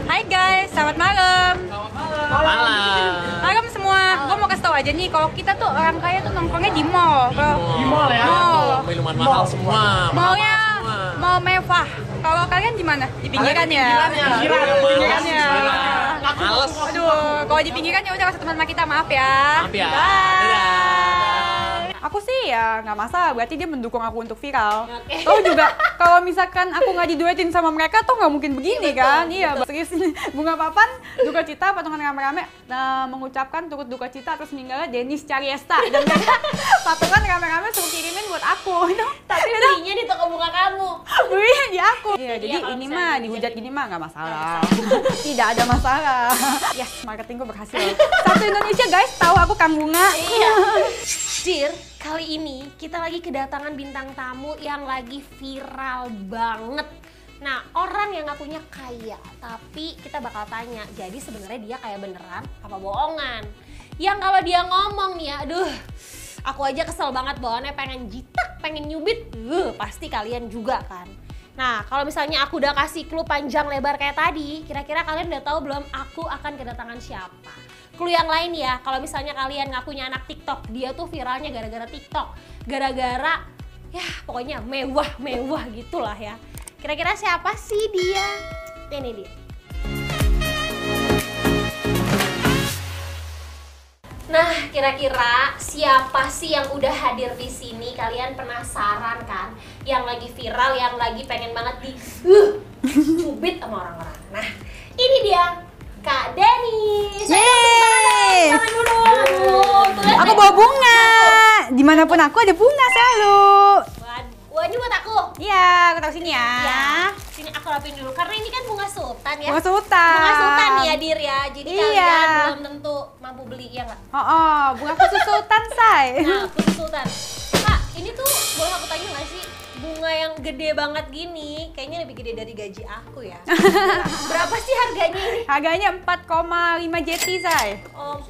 Hai guys, selamat malam. Malam semua. Gue mau kasih tau aja nih, kalau kita tuh orang kaya tuh nongkrongnya di mall. Di mall ya. Minuman mahal semua. Mallnya mall mewah. Kalau kalian gimana? Di pinggiran ya? Pinggiran ya. Males. Aduh, kalau di pinggiran ya udah kasih teman sama kita, maaf ya. Maaf ya. Aku sih ya nggak masalah, berarti dia mendukung aku untuk viral. Tahu juga kalau misalkan aku nggak diduetin sama mereka tuh nggak mungkin begini kan? Iya, serius ini. Bunga Papan duka cita patungan rame-rame mengucapkan turut duka cita atas meninggalnya Denis Cariesta dan mereka patungan rame-rame suruh kirimin buat aku. Tapi belinya di toko bunga kamu. Belinya di aku. Iya, Jadi jadi kalau ini misalnya mah dihujat gini mah nggak masalah. Tidak ada masalah. Yes, marketingku berhasil. Satu Indonesia guys, tahu aku Kang Bunga. Iya. Dir, kali ini kita lagi kedatangan bintang tamu yang lagi viral banget. Nah, orang yang ngakunya kaya, tapi kita bakal tanya, jadi sebenarnya dia kaya beneran apa bohongan? Yang kalau dia ngomong nih ya, aduh, aku aja kesel banget bawaannya pengen jitak, pengen nyubit, pasti kalian juga kan. Nah, kalau misalnya aku udah kasih clue panjang lebar kayak tadi, kira-kira kalian udah tahu belum aku akan kedatangan siapa? Clue yang lain ya, kalau misalnya kalian ngakunya anak TikTok, dia tuh viralnya gara-gara TikTok. Gara-gara, ya pokoknya mewah-mewah gitulah ya. Kira-kira siapa sih dia? Ini dia. Nah, kira-kira siapa sih yang udah hadir di sini? Kalian penasaran kan? Yang lagi viral, yang lagi pengen banget di cubit sama orang-orang. Nah, ini dia Kak Denis. Yeay! Tangan dulu. Aku bawa bunga. Dimanapun aku ada bunga selalu. Wah, ini buat aku. Iya, aku taruh sini ya. Ya, sini aku rapin dulu karena ini kan bunga sultan ya. Bunga sultan. Bunga sultan nih ya, Dir ya. Jadi Iya. kalian belum tentu mampu beli ya nggak? Oh, bunga khusus sultan, say. Nah, bunga sultan. Kak, ini tuh boleh aku tanya nggak sih? Bunga yang gede banget gini, kayaknya lebih gede dari gaji aku ya. Berapa sih harganya ini? Harganya 4,5 JT, say. Oh,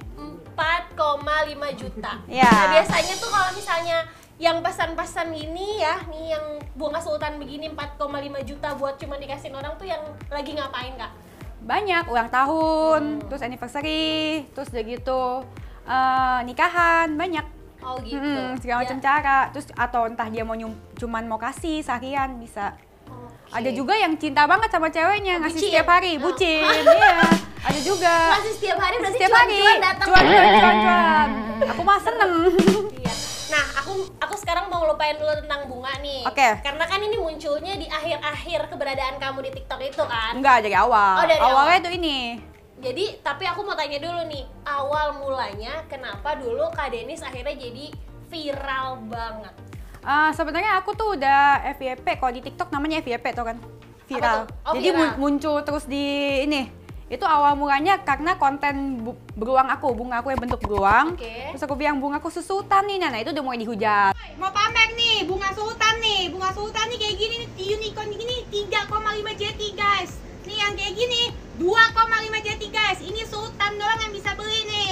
4,5 juta. Iya. Nah, biasanya tuh kalau misalnya yang pesan-pesan gini ya, nih yang bunga sultan begini 4,5 juta buat cuma dikasihin orang tuh yang lagi ngapain Kak? Banyak, ulang tahun, terus anniversary, terus udah gitu nikahan, banyak. Oh gitu. Segala macam cara. Terus atau entah dia mau cuman mau kasih seharian bisa. Oke. Ada juga yang cinta banget sama ceweknya, ngasih bucin? setiap hari, bucin. Iya, ada juga. Masih setiap hari berarti Setiap hari, cuan-cuan datang. cuan. Aku mah seneng. Iya. Nah, aku sekarang mau ngelupain dulu tentang bunga nih. Oke. Karena kan ini munculnya di akhir-akhir keberadaan kamu di TikTok itu kan. Enggak, dari awal. Oh, dari Awalnya awal. tuh ini. Jadi, tapi aku mau tanya dulu nih, awal mulanya kenapa dulu Kak Denis akhirnya jadi viral banget? Sebenarnya aku tuh udah FYP, kalau di TikTok namanya FYP tuh kan, viral. Apa tuh? Oh, Jadi viral. muncul terus di ini. Itu awal mulanya karena konten beruang aku, bunga aku yang bentuk beruang. Oke. Terus aku bilang bunga aku sultan nih, nah itu udah mulai dihujat. Mau pamer nih, bunga sultan nih kayak gini nih, unicorn gini 3,5 JT guys. Nih yang kayak gini 2,5 JT guys. Ini sultan doang yang bisa beli nih.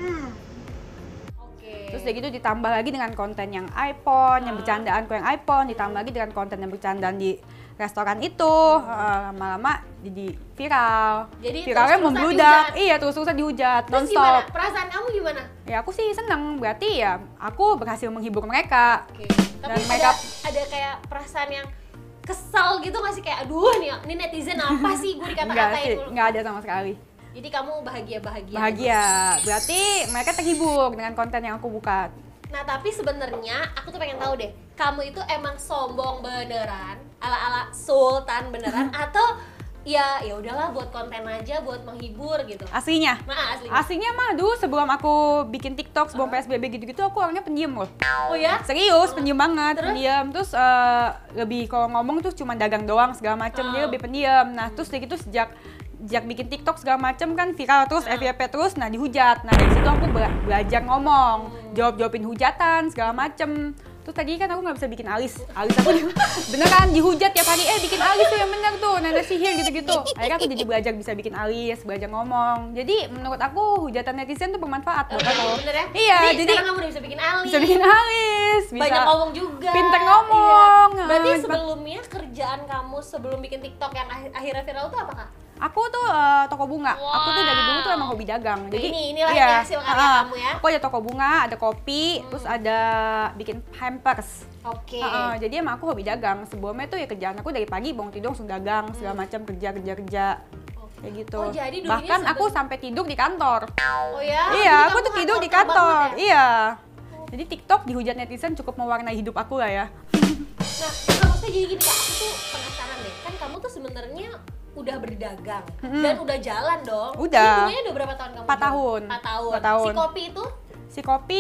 Oke. Terus udah gitu ditambah lagi dengan konten yang iPhone, yang bercandaanku yang iPhone, ditambah lagi dengan konten yang bercandaan di restoran itu, lama-lama jadi viral. Jadi viralnya terus-terusan membludak, dihujat? iya terus-terusan dihujat, Terus gimana? nonstop. Perasaan kamu gimana? Ya aku sih seneng, berarti ya aku berhasil menghibur mereka. Oke. Dan Tapi mereka ada kayak perasaan yang kesal gitu nggak sih, kayak aduh nih ini netizen apa sih gue enggak dikata-katain sih, dulu. enggak ada sama sekali. Jadi kamu bahagia-bahagia. Bahagia, berarti mereka terhibur dengan konten yang aku buka. Nah, tapi sebenarnya aku tuh pengen tahu deh, kamu itu emang sombong beneran, ala-ala sultan beneran atau ya udahlah buat konten aja, buat menghibur gitu. Aslinya? Nah, aslinya. Aslinya mah dulu sebelum aku bikin TikTok, sebelum PSBB gitu-gitu aku orangnya pendiam loh. Oh ya? Serius, pendiam banget, Terus? pendiam. Terus lebih kalau ngomong tuh cuma dagang doang segala macem, dia lebih pendiam. Nah, terus dari gitu sejak bikin TikTok segala macem kan viral terus, FYP terus, nah dihujat. Nah dari situ aku belajar ngomong, jawabin hujatan segala macem. Terus tadi kan aku nggak bisa bikin alis aku beneran dihujat tiap hari, bikin alis tuh yang bener tuh, nenek sihir gitu-gitu. Akhirnya aku jadi belajar bisa bikin alis, belajar ngomong. Jadi menurut aku hujatan netizen tuh bermanfaat buat aku. Bener ya? Iya, jadi sekarang kamu udah bisa bikin alis. bisa bikin alis, bisa Banyak ngomong juga. pinter ngomong. Iya. Berarti sebelumnya kerjaan kamu sebelum bikin TikTok yang akhirnya viral tuh apa Kak? Aku tuh toko bunga. Aku tuh dari dulu tuh emang hobi dagang. Jadi inilah ini hasil karya kamu ya. Aku ada toko bunga, ada kopi, terus ada bikin hampers. Oke. Jadi emang aku hobi dagang. Sebelumnya tuh ya kerjaan aku dari pagi bangun tidur langsung dagang, segala macam kerja. Kayak gitu. Oh, jadi dulunya bahkan aku sampai tidur di kantor. Oh ya? Iya, Jadi aku kamu tuh tidur di hardcore kantor. banget ya? Iya. Jadi TikTok dihujat netizen cukup mewarnai hidup aku lah ya. Nah, maksudnya jadi gini Kak, aku tuh penasaran deh. Kan kamu tuh sebenarnya udah berdagang dan udah jalan dong. Udah. Ini dulunya udah berapa tahun kamu? 4 tahun. 4 tahun. 4 tahun. Si kopi itu? Si kopi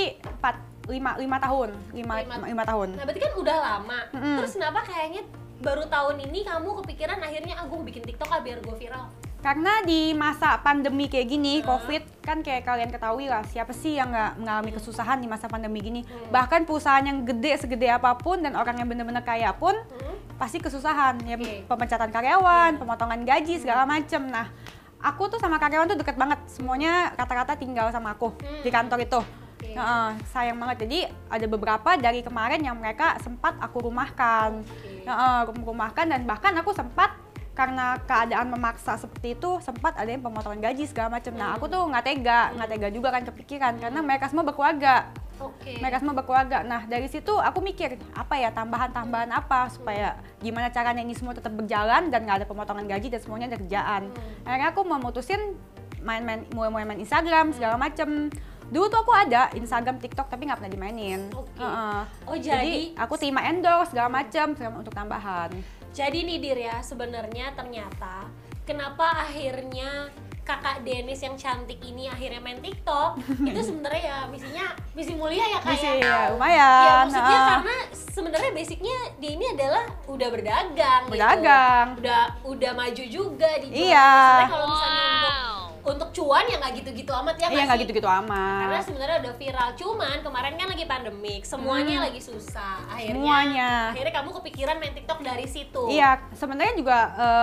5 tahun. 5 tahun. Nah, berarti kan udah lama. Terus kenapa kayaknya baru tahun ini kamu kepikiran akhirnya aku bikin TikTok biar gue viral? Karena di masa pandemi kayak gini, COVID, kan kayak kalian ketahui lah, siapa sih yang nggak mengalami kesusahan di masa pandemi gini. Bahkan perusahaan yang gede, segede apapun, dan orang yang bener-bener kaya pun, pasti kesusahan. Ya, pemecatan karyawan, pemotongan gaji, segala macem. Nah, aku tuh sama karyawan tuh deket banget. Semuanya rata-rata tinggal sama aku di kantor itu. Sayang banget. Jadi ada beberapa dari kemarin yang mereka sempat aku rumahkan. Rumahkan, dan bahkan aku sempat karena keadaan memaksa seperti itu sempat ada yang pemotongan gaji segala macam. Nah, aku tuh nggak tega juga kan kepikiran karena mereka semua berkeluarga. Mereka semua berkeluarga. Nah, dari situ aku mikir apa ya tambahan apa supaya gimana caranya ini semua tetap berjalan dan nggak ada pemotongan gaji dan semuanya ada kerjaan. Akhirnya aku memutusin mulai main Instagram segala macam. Dulu tuh aku ada Instagram, TikTok tapi nggak pernah dimainin. Jadi aku terima endorse segala macam untuk tambahan. Jadi nih Dir ya, sebenarnya ternyata kenapa akhirnya kakak Denis yang cantik ini akhirnya main TikTok itu sebenarnya ya misi mulia ya Kak ya? Ya, lumayan. Ya maksudnya karena sebenarnya basicnya dia ini adalah udah berdagang. Gitu. Udah maju juga di jualan. Sebenarnya kalau misalnya untuk cuan ya nggak gitu-gitu amat ya. Iya, nggak gitu-gitu amat. Karena sebenarnya udah viral, cuman kemarin kan lagi pandemik, semuanya lagi susah. Akhirnya kamu kepikiran main TikTok dari situ. Iya, sebenarnya juga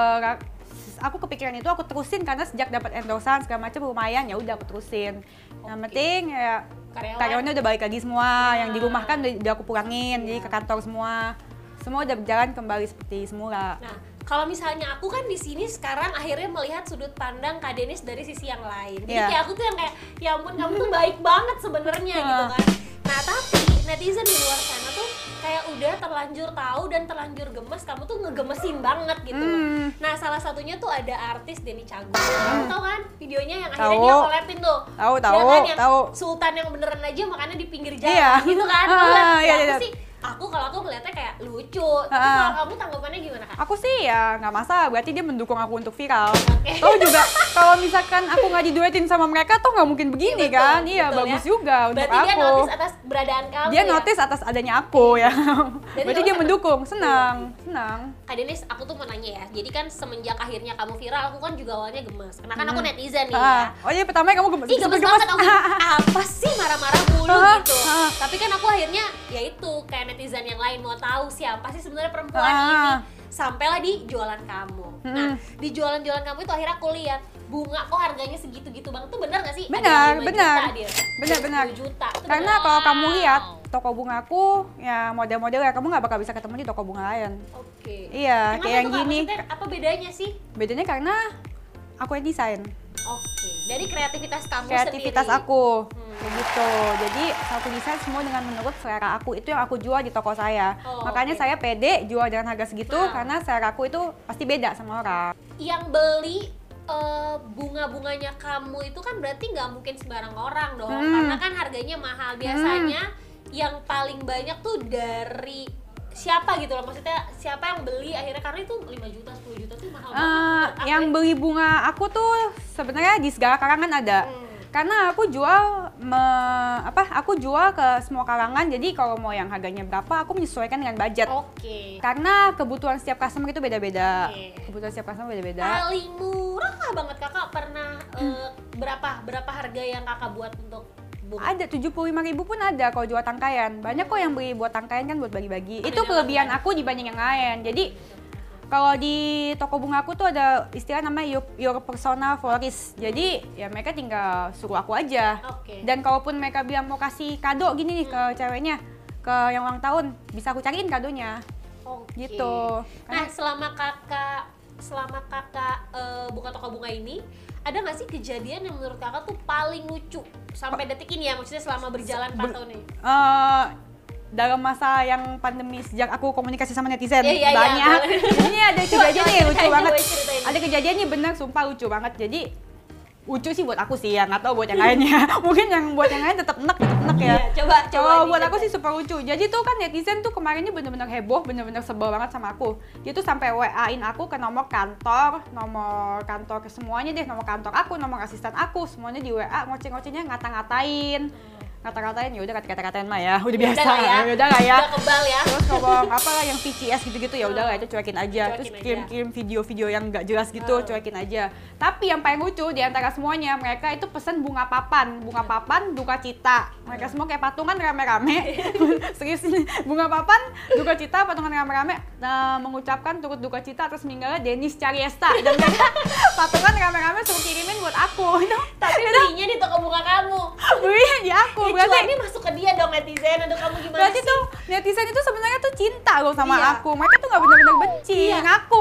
aku kepikiran itu aku terusin karena sejak dapat endorsean segala macam lumayan, ya udah aku terusin. Yang penting ya karyawannya udah balik lagi semua, yang di rumah kan udah aku pulangin, jadi ke kantor semua udah berjalan kembali seperti semula. Nah, kalau misalnya aku kan di sini sekarang akhirnya melihat sudut pandang Kak Denis dari sisi yang lain. Jadi kayak aku tuh yang kayak ya ampun kamu tuh baik banget sebenarnya gitu kan. Nah, tapi netizen di luar sana tuh kayak udah terlanjur tahu dan terlanjur gemes, kamu tuh ngegemesin banget gitu loh. Nah, salah satunya tuh ada artis Denny Cagur. Kamu tahu kan videonya yang akhirnya dia collab-in tuh. Tahu. Yang Sultan yang beneran aja makannya di pinggir jalan gitu kan. Kalau aku melihatnya kayak lucu. Tapi kalau kamu tanggapannya gimana Kak? Aku sih ya nggak masalah, berarti dia mendukung aku untuk viral. Tahu juga kalau misalkan aku nggak diduetin sama mereka tuh nggak mungkin begini kan? Iya, bagus juga untuk berarti aku. Berarti dia notice atas keberadaan kamu. Dia notice atas adanya aku ya. Berarti dia mendukung, senang. Kak Denis, aku tuh mau nanya ya. Jadi kan semenjak akhirnya kamu viral, aku kan juga awalnya gemes. Karena kan aku netizen nih ya. Oh iya, pertama kamu gemes. Ih, gemes banget aku. Apa sih marah-marah mulu gitu. Tapi kan aku akhirnya ya itu kayak netizen yang lain mau tahu siapa sih sebenarnya perempuan ini. Sampailah di jualan kamu. Nah, di jualan-jualan kamu itu akhirnya aku lihat bunga kok harganya segitu-gitu banget, tuh bener gak sih? Benar. Benar. Juta. Karena kalau kamu lihat toko bungaku ya model-model ya kamu nggak bakal bisa ketemu di toko bunga lain. Iya, kenapa kayak yang gini. Apa bedanya sih? Bedanya karena aku yang desain. Dari kreativitas kamu Kreativitas sendiri. aku. Begitu. Jadi satu desain semua dengan menurut selera aku, itu yang aku jual di toko saya. Makanya saya pede jual dengan harga segitu karena selera aku itu pasti beda sama orang. Yang beli bunga-bunganya kamu itu kan berarti nggak mungkin sembarang orang dong, karena kan harganya mahal. Biasanya yang paling banyak tuh dari siapa gitu loh, maksudnya siapa yang beli akhirnya, karena itu 5 juta, 10 juta tuh mahal banget. Yang beli bunga aku tuh sebenarnya di segala kalangan ada. Karena aku jual ke semua kalangan, jadi kalau mau yang harganya berapa aku menyesuaikan dengan budget. Karena kebutuhan setiap customer itu beda-beda. Kebutuhan setiap customer beda-beda. Paling murah banget kakak pernah berapa harga yang kakak buat untuk bunga? Ada 75.000 pun ada kalau jual tangkaian. Banyak kok yang beli buat tangkaian kan buat bagi-bagi. Itu kelebihan aku dibanding yang lain. Jadi kalau di toko bunga aku tuh ada istilah namanya your personal florist. Jadi ya mereka tinggal suruh aku aja. Dan kalaupun mereka bilang mau kasih kado gini nih ke ceweknya, ke yang ulang tahun, bisa aku cariin kadonya. Gitu. Nah, selama kakak selama kakak buka toko bunga ini, ada nggak sih kejadian yang menurut kakak tuh paling lucu sampai detik ini ya, maksudnya selama berjalan 4 tahun ini? Dalam masa yang pandemi sejak aku komunikasi sama netizen Iya, banyak. Ini ada kejadian nih lucu ceritain, banget. ceritain. Ada kejadian nih bener sumpah lucu banget. Jadi lucu sih buat aku sih ya, nggak tahu buat yang lainnya. Mungkin yang buat yang lain tetap enak ya. Iya, coba Kalau ini buat aku ceritain. sih super lucu. Jadi tuh kan netizen tuh kemarin ini bener-bener heboh, bener-bener sebel banget sama aku. Dia tuh sampai WA-in aku ke nomor kantor ke semuanya deh, nomor kantor aku, nomor asisten aku, semuanya di WA ngoceh-ngocehnya ngata-ngatain. Ngata-ngatain ya udah kata-katain mah ya, udah biasa. Ya Udah lah ya. udah kebal ya. Terus ngomong apa lah yang VCS gitu-gitu ya udahlah itu cuekin aja. Terus Cuekin aja. kirim-kirim video-video yang nggak jelas gitu, cuekin aja. Tapi yang paling lucu di antara semuanya, mereka itu pesen bunga papan duka cita. Mereka semua kayak patungan rame-rame. Serius ini, bunga papan duka cita, patungan rame-rame mengucapkan turut duka cita atas meninggalnya Denis Cariesta. Dan mereka patungan rame-rame suruh kirimin buat aku. Tapi belinya di toko bunga kamu. Belinya di aku. Berarti ini masuk ke dia dong netizen. Aduh, kamu gimana Berarti sih? tuh netizen itu sebenarnya tuh cinta loh sama Iya. aku. Mereka tuh nggak benar-benar benci, Iya. ngaku.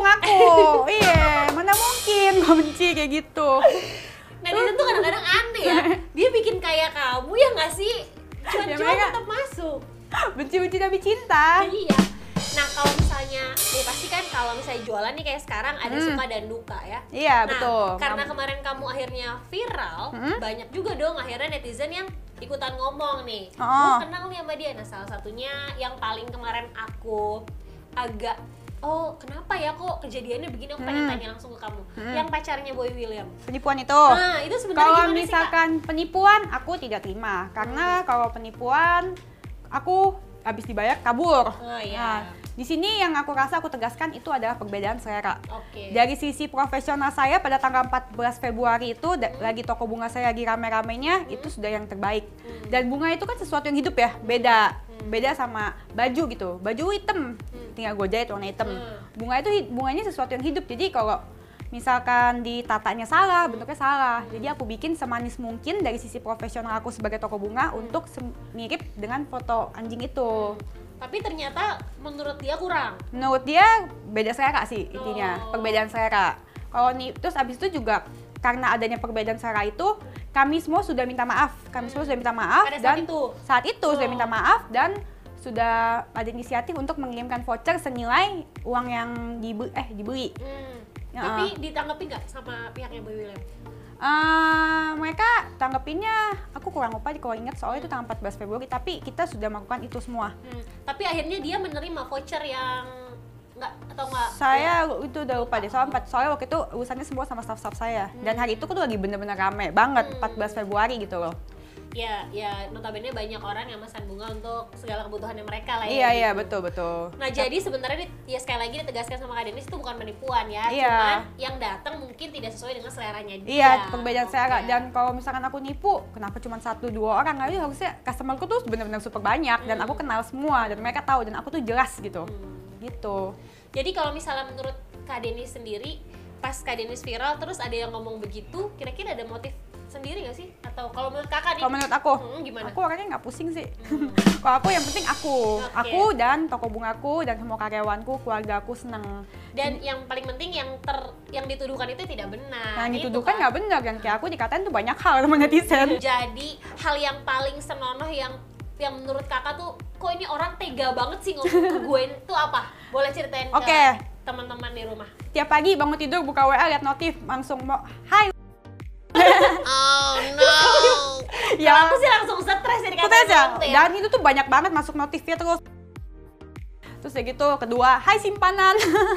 Iya, mana mungkin nggak benci kayak gitu. Netizen tuh kadang-kadang aneh ya. Dia bikin kayak kamu ya nggak sih? Cuan-cuan mereka- tetap masuk. Benci-benci tapi cinta. Iya. Nah kalau misalnya, ya pasti kan kalau misalnya jualan nih kayak sekarang ada suka dan duka ya. Iya, Nah, betul. karena kemarin kamu akhirnya viral, banyak juga dong akhirnya netizen yang ikutan ngomong nih. Oh. Gue kenal nih sama dia. Nah salah satunya yang paling kemarin aku agak, oh kenapa ya kok kejadiannya begini, aku pengen tanya langsung ke kamu. Yang pacarnya Boy William. Penipuan itu. Nah itu sebenarnya Kalau gimana sih, Kak? misalkan penipuan, aku tidak terima. Karena kalau penipuan, aku habis dibayar kabur. Oh, iya. Nah, di sini yang aku rasa aku tegaskan itu adalah perbedaan selera. Oke. Dari sisi profesional saya pada tanggal 14 Februari itu lagi toko bunga saya lagi rame-ramenya itu sudah yang terbaik. Dan bunga itu kan sesuatu yang hidup ya, beda sama baju gitu. Baju hitam, tinggal gue jahit warna hitam. Bunga itu bunganya sesuatu yang hidup. Jadi kalau misalkan ditatanya salah, bentuknya salah. Jadi aku bikin semanis mungkin dari sisi profesional aku sebagai toko bunga untuk mirip dengan foto anjing itu. Tapi ternyata menurut dia kurang. Menurut dia beda selera sih intinya, Oh. perbedaan selera. Kalau nih terus abis itu juga karena adanya perbedaan selera itu kami semua sudah minta maaf. Kami semua sudah minta maaf Pada dan saat itu? sudah Oh. minta maaf dan sudah ada inisiatif untuk mengirimkan voucher senilai uang yang dibeli. Ya. Tapi ditanggapi nggak sama pihaknya Boy William? Mereka tanggepinnya aku kurang lupa kalau ingat soalnya itu tanggal 14 Februari tapi kita sudah melakukan itu semua. Tapi akhirnya dia menerima voucher yang nggak atau nggak? Saya itu udah lupa deh, soalnya waktu itu urusannya semua sama staff-staff saya. Dan hari itu aku tuh lagi bener-bener rame banget, 14 Februari gitu loh. Ya notabene banyak orang yang memesan bunga untuk segala kebutuhannya mereka lah ya. Iya, iya, gitu. betul. Nah jadi sebenarnya ya sekali lagi ditegaskan sama Kak Denis itu bukan penipuan ya, Iya. cuman yang datang mungkin tidak sesuai dengan seleranya dia. Iya, perbedaan selera. Oke. Dan kalau misalkan aku nipu, kenapa cuma 1-2 orang? Aja harusnya customerku tuh bener-bener super banyak. Dan aku kenal semua, dan mereka tahu, dan aku tuh jelas gitu. Gitu. Jadi kalau misalnya menurut Kak Denis sendiri, pas Kak Denis viral terus ada yang ngomong begitu, kira-kira ada motif sendiri nggak sih? Atau kalau menurut kakak nih? Kalau menurut aku, gimana? aku orangnya nggak pusing sih. Kalau aku yang penting aku, Oke. aku dan toko bungaku dan semua karyawanku, keluarga aku seneng. Dan yang paling penting yang dituduhkan itu tidak benar. Nah, yang Itu dituduhkan kan. nggak benar kan? Kayak aku dikatain tuh banyak hal sama netizen. Jadi hal yang paling senonoh yang menurut kakak tuh kok ini orang tega banget sih ngomong ke gue itu apa? Boleh ceritain Oke. ke teman-teman di rumah. Tiap pagi bangun tidur buka WA lihat notif langsung mau hai. Oh no. Ya, Aku sih langsung stres jadi aku tes ya. Dan itu tuh banyak banget masuk notifnya terus. Terus ya gitu, kedua, hai simpanan.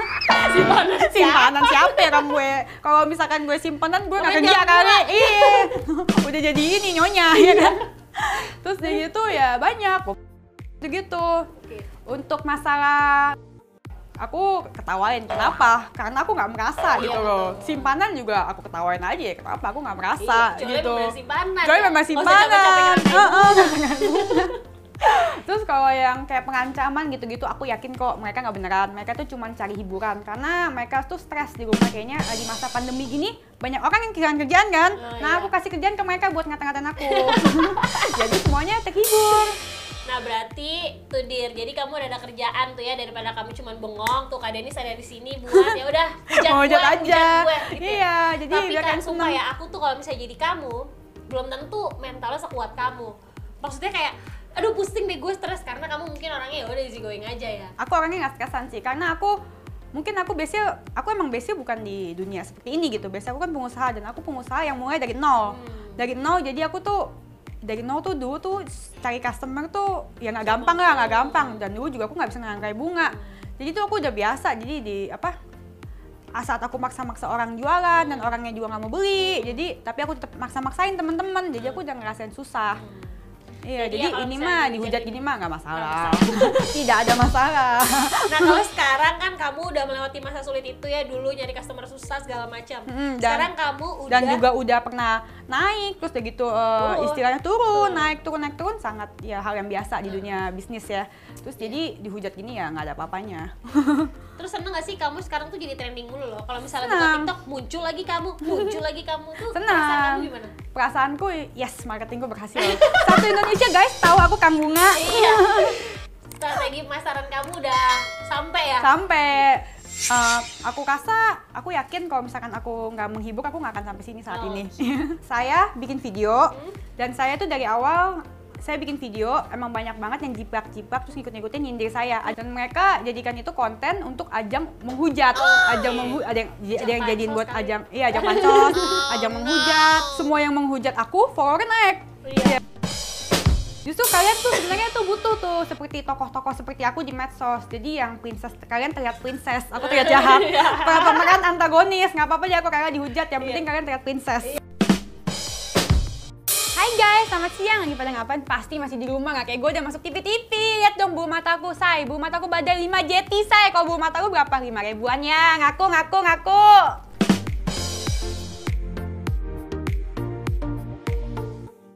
Simpanan siapa ya kan gue? Kalau misalkan gue simpanan gue nggak Udah kerja jam kali. dua. Iya. Udah jadi ini nyonya ya kan. Terus ya gitu ya banyak. Gitu. Untuk masalah aku ketawain, kenapa? Karena aku nggak merasa Oh, gitu iya, loh. betul. Simpanan juga aku ketawain aja ya, kenapa aku nggak merasa gitu. Memang simpanan. Kecuali ya? memang Nggak usah capek-capek simpanan. ngerasain. Terus kalau yang kayak pengancaman gitu-gitu aku yakin kok mereka nggak beneran. Mereka tuh cuma cari hiburan karena mereka tuh stres di rumah kayaknya di masa pandemi gini banyak orang yang kehilangan kerjaan kan. Oh, Nah, iya. aku kasih kerjaan ke mereka buat ngata-ngatain aku. Jadi semuanya terhibur. Nah berarti tuh Dir, jadi kamu udah ada kerjaan tuh ya, daripada kamu cuman bengong tuh Kak Denis ada di sini buat ya udah Mau hujat aja. gue, gitu ya. Iya, jadi Tapi biar kan kalian sumpah seneng. ya, aku tuh kalau misalnya jadi kamu belum tentu mentalnya sekuat kamu. Maksudnya kayak aduh pusing deh gue, stres karena kamu mungkin orangnya ya udah easy going aja ya. Aku orangnya nggak stresan sih, karena aku emang biasanya bukan di dunia seperti ini gitu. Biasanya aku kan pengusaha, dan aku pengusaha yang mulai dari nol. Dari nol, jadi aku tuh dari nol tuh dulu tuh cari customer tuh ya nggak gampang lah, nggak gampang. Dan dulu juga aku nggak bisa ngerangkai bunga. Jadi tuh aku udah biasa, jadi saat aku maksa-maksa orang jualan dan orangnya juga nggak mau beli, jadi tapi aku tetap maksa-maksain teman-teman, jadi aku udah ngerasain susah. Iya, Jadi ya jadi kalau ini misalnya mah dihujat dihujat ini- gini mah nggak masalah. Tidak ada masalah. Nah kalau sekarang kan kamu udah melewati masa sulit itu ya, dulu nyari customer susah segala macam. Sekarang kamu udah Dan juga udah pernah naik, terus udah gitu istilahnya turun, naik turun sangat ya hal yang biasa di dunia bisnis ya. Terus jadi dihujat gini ya nggak ada apa-apanya. Terus seneng gak sih kamu sekarang tuh jadi trending mulu loh? Kalau misalnya buka Senang. TikTok muncul lagi kamu tuh Senang. perasaan kamu gimana? Perasaanku yes, marketingku berhasil. Satu Indonesia guys tahu aku Kang Bunga. Iya. Strategi pemasaran kamu udah sampai ya? Sampai aku yakin kalau misalkan aku nggak menghibur, aku nggak akan sampai sini saat ini. Saya bikin video dan saya tuh dari awal saya bikin video emang banyak banget yang jiplak-jiplak terus ngikut-ngikutin nyindir saya, dan mereka jadikan itu konten untuk ajang menghujat, ada yang jadiin buat ajang, iya ajang pancos, ajang menghujat, semua yang menghujat aku follower naik. Iya. Justru kalian tuh sebenarnya tuh butuh tuh seperti tokoh-tokoh seperti aku di medsos. Jadi yang princess, kalian terlihat princess, aku terlihat jahat. Pemeran antagonis, nggak apa-apa ya aku kalian dihujat, yang penting kalian terlihat princess. Hai guys, selamat siang. Lagi pada ngapain? Pasti masih di rumah, nggak kayak gue udah masuk TV-TV. Lihat dong bulu mataku, say. Bulu mataku badai 5 jeti, say. Kalau bulu mataku berapa? 5 ribuan ya. Ngaku.